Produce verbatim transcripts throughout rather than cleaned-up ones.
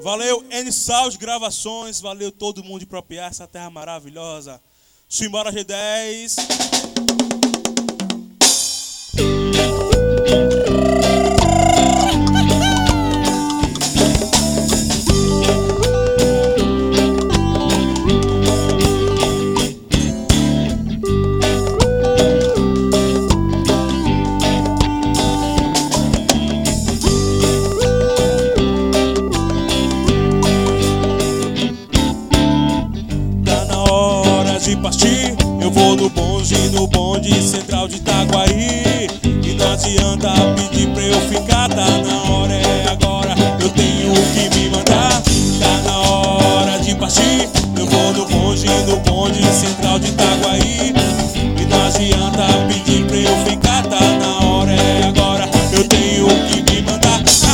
Valeu, N Sound Gravações. Valeu todo mundo de propriar essa terra maravilhosa. Simbora G dez. De partir, eu vou no bonde, no bonde central de Itaguaí. E não adianta pedir pra eu ficar, tá na hora, é agora, eu tenho que me mandar. Tá na hora de partir, eu vou no bonde, no bonde central de Itaguaí. E não adianta pedir pra eu ficar, tá na hora, é agora, eu tenho que me mandar.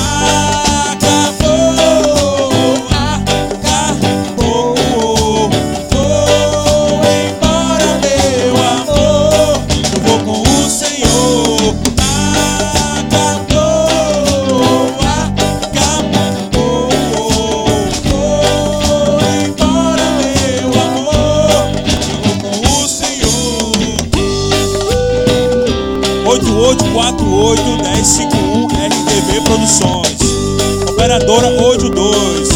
oito oito quatro oito um zero cinco um R T V Produções. Operadora oito dois.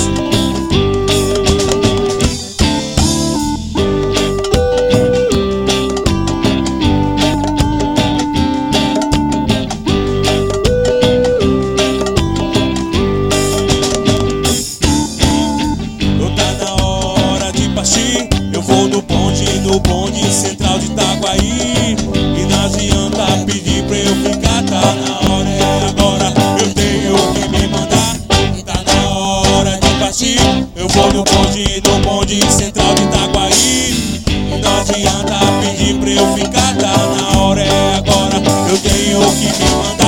Eu vou no bonde, no bonde central de Itaguaí. E não adianta pedir pra eu ficar, tá na hora, é agora, eu tenho que me mandar. Tá na hora de partir, eu vou no bonde, no bonde central de Itaguaí. E não adianta pedir pra eu ficar, tá na hora, é agora, eu tenho que me mandar.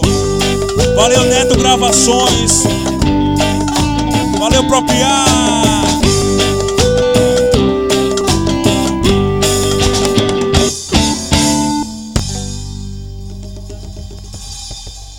Valeu, Neto Gravações. Valeu, Propriar.